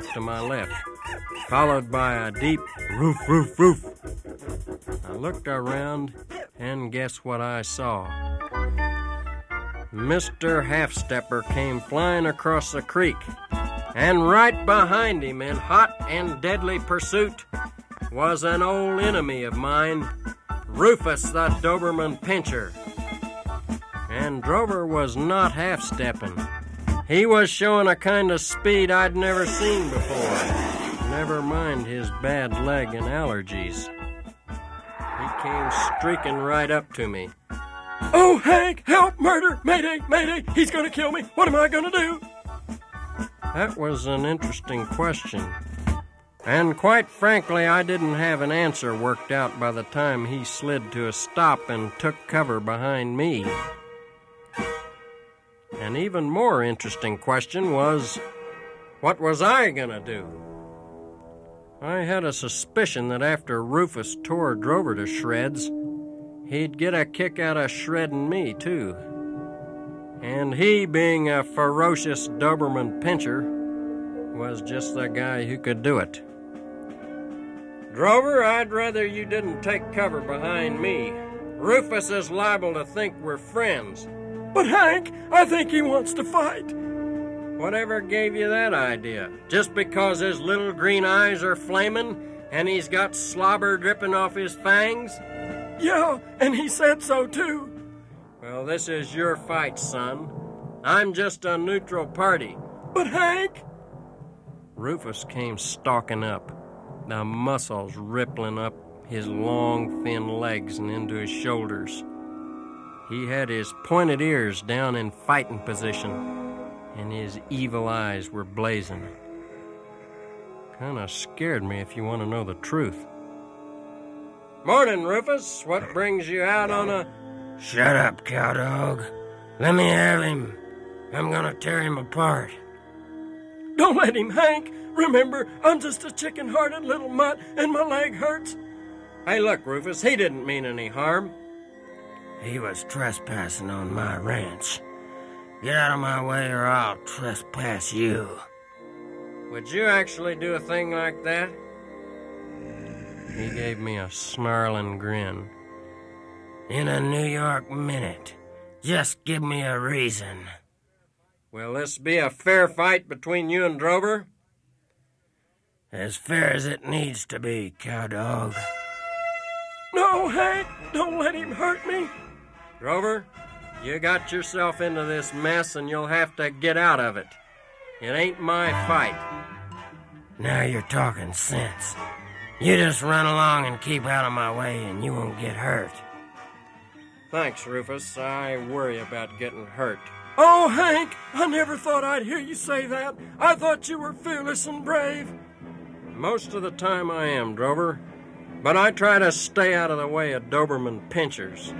off to my left, followed by a deep roof, roof, roof. I looked around, and guess what I saw? Mr. Half-Stepper came flying across the creek, and right behind him in hot and deadly pursuit was an old enemy of mine, Rufus the Doberman Pinscher. And Drover was not half-stepping. He was showing a kind of speed I'd never seen before. Never mind his bad leg and allergies. He came streaking right up to me. "Oh, Hank, help, murder, mayday, mayday, he's gonna kill me. What am I gonna do?" That was an interesting question. And quite frankly, I didn't have an answer worked out by the time he slid to a stop and took cover behind me. An even more interesting question was, what was I gonna do? I had a suspicion that after Rufus tore Drover to shreds, he'd get a kick out of shredding me, too. And he, being a ferocious Doberman Pinscher, was just the guy who could do it. Drover, I'd rather you didn't take cover behind me. Rufus is liable to think we're friends. "But Hank, I think he wants to fight." Whatever gave you that idea? Just because his little green eyes are flaming and he's got slobber dripping off his fangs? "Yeah, and he said so, too." Well, this is your fight, son. I'm just a neutral party. "But Hank..." Rufus came stalking up, the muscles rippling up his long, thin legs and into his shoulders. He had his pointed ears down in fighting position, and his evil eyes were blazing. Kinda scared me, if you want to know the truth. "Morning, Rufus. What brings you out on a..." "Shut up, cowdog. Let me have him. I'm gonna tear him apart." "Don't let him, Hank. Remember, I'm just a chicken-hearted little mutt, and my leg hurts." Hey, look, Rufus, he didn't mean any harm. "He was trespassing on my ranch. Get out of my way or I'll trespass you." Would you actually do a thing like that? He gave me a snarling grin. "In a New York minute. Just give me a reason." Will this be a fair fight between you and Drover? "As fair as it needs to be, cowdog." "No, Hank, don't let him hurt me." Drover, you got yourself into this mess and you'll have to get out of it. It ain't my fight. Now you're talking sense. You just run along and keep out of my way and you won't get hurt. Thanks, Rufus. I worry about getting hurt. "Oh, Hank, I never thought I'd hear you say that. I thought you were fearless and brave." Most of the time I am, Drover, but I try to stay out of the way of Doberman Pinschers.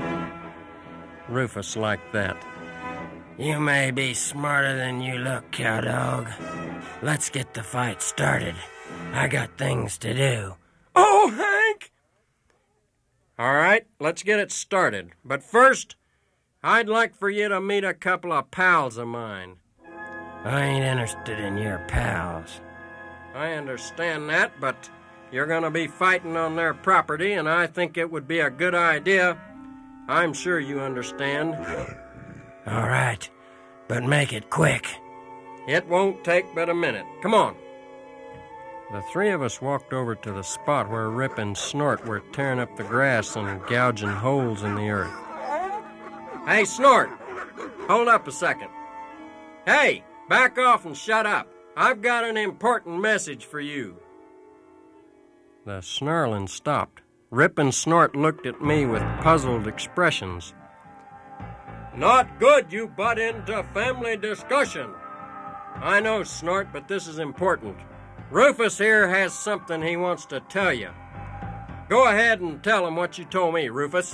Rufus liked that. "You may be smarter than you look, cowdog. Let's get the fight started. I got things to do." "Oh, Hank!" All right, let's get it started. But first, I'd like for you to meet a couple of pals of mine. I ain't interested in your pals. I understand that, but you're going to be fighting on their property, and I think it would be a good idea. I'm sure you understand. All right, but make it quick. It won't take but a minute. Come on. The three of us walked over to the spot where Rip and Snort were tearing up the grass and gouging holes in the earth. Hey, Snort, hold up a second. Hey, back off and shut up. I've got an important message for you. The snarling stopped. Rip and Snort looked at me with puzzled expressions. Not good you butt into family discussion. I know, Snort, but this is important. Rufus here has something he wants to tell you. Go ahead and tell him what you told me, Rufus.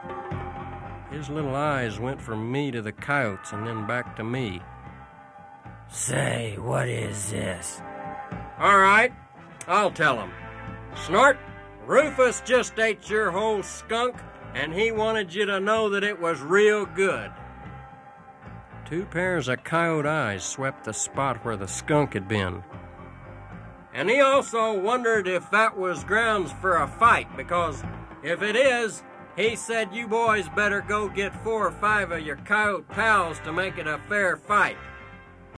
His little eyes went from me to the coyotes and then back to me. Say, what is this? All right, I'll tell him. Snort, Rufus just ate your whole skunk, and he wanted you to know that it was real good. Two pairs of coyote eyes swept the spot where the skunk had been. And he also wondered if that was grounds for a fight, because if it is, he said you boys better go get 4 or 5 of your coyote pals to make it a fair fight.